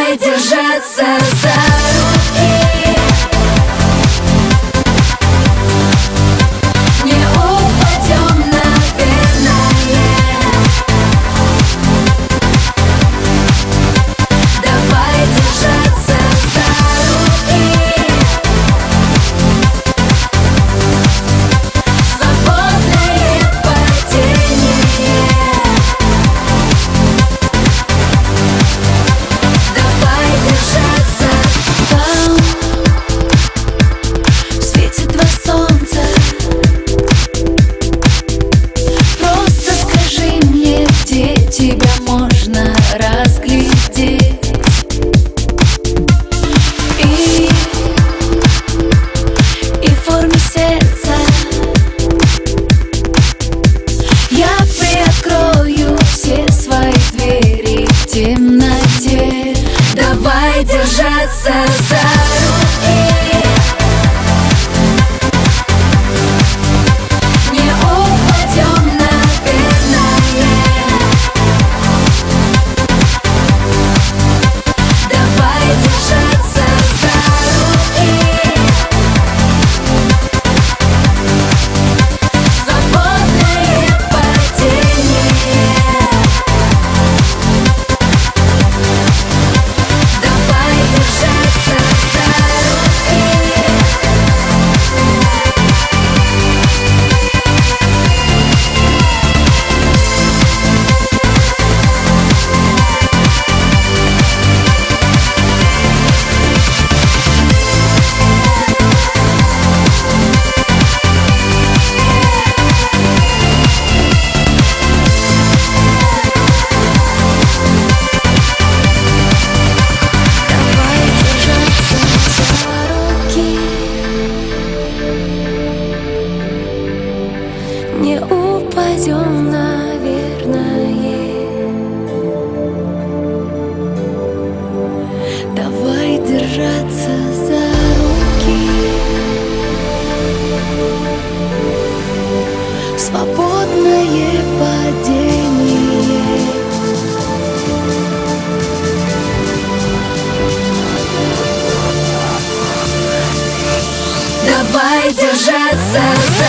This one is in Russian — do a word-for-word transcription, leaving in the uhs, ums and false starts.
Давай держаться за руки, не упадем, наверное. Давай держаться за руки, свободное падение. Давай держаться. Там светит два солнца. Просто скажи мне, где тебя можно разглядеть. И, и в форме сердца я приоткрою все свои двери в темноте. Давай держаться за руки, не упадем, наверное. Давай держаться за руки, свободное падение. Давай держаться за руки. Давай держаться за руки, не упадем, наверное. Давай держаться за руки, свободное падение. Давай держаться